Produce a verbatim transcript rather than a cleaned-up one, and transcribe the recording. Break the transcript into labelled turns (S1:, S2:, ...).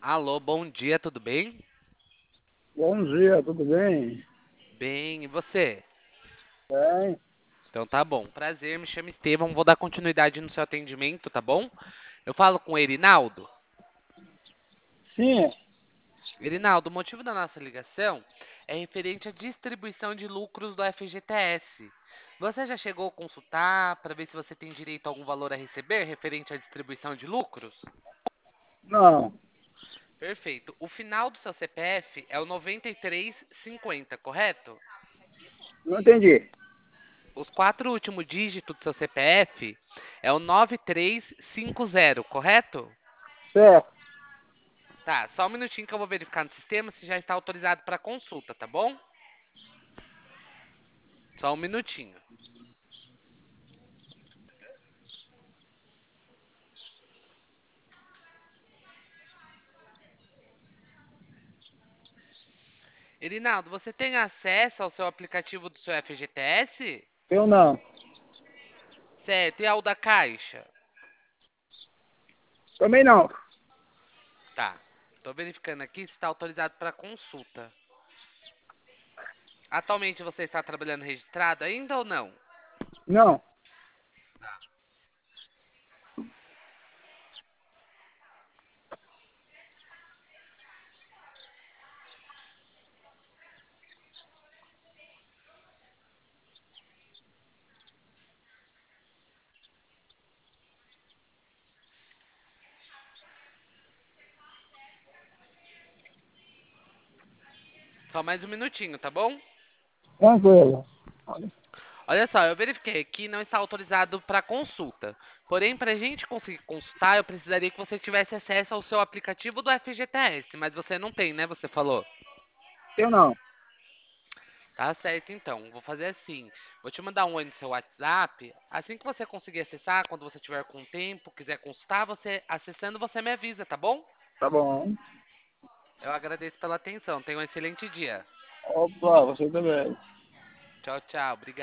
S1: Alô, bom dia, tudo bem?
S2: Bom dia, tudo bem?
S1: Bem, e você?
S2: Bem,
S1: Então tá bom. Prazer, me chamo Estevão, vou dar continuidade no seu atendimento, tá bom? Eu falo com o Erinaldo.
S2: sim,
S1: Erinaldo, o motivo da nossa ligação é referente à distribuição de lucros do F G T S. Você já chegou a consultar para ver se você tem direito a algum valor a receber referente à distribuição de lucros?
S2: não,
S1: Perfeito. O final do seu C P F é o noventa e três cinquenta, correto?
S2: não entendi.
S1: Os quatro últimos dígitos do seu C P F é o nove três cinco zero, correto?
S2: Certo,
S1: Tá, só um minutinho que eu vou verificar no sistema se já está autorizado para consulta, tá bom? Só um minutinho. Erinaldo, você tem acesso ao seu aplicativo do seu F G T S?
S2: eu não.
S1: Certo, e ao da Caixa?
S2: Também não.
S1: Tá, tô verificando aqui se está autorizado para consulta. Atualmente você está trabalhando registrado ainda ou não?
S2: Não,
S1: Só mais um minutinho, tá bom?
S2: tranquilo.
S1: Olha só, eu verifiquei aqui, não está autorizado para consulta. Porém, para a gente conseguir consultar, eu precisaria que você tivesse acesso ao seu aplicativo do F G T S, mas você não tem, né? Você falou.
S2: Eu não.
S1: Tá certo, então. Vou fazer assim. Vou te mandar um oi no seu WhatsApp. Assim que você conseguir acessar, quando você tiver com tempo, quiser consultar, você acessando, você me avisa, tá bom?
S2: Tá bom.
S1: Eu agradeço pela atenção. Tenha um excelente dia.
S2: Opa, você também.
S1: Tchau, tchau. Obrigado.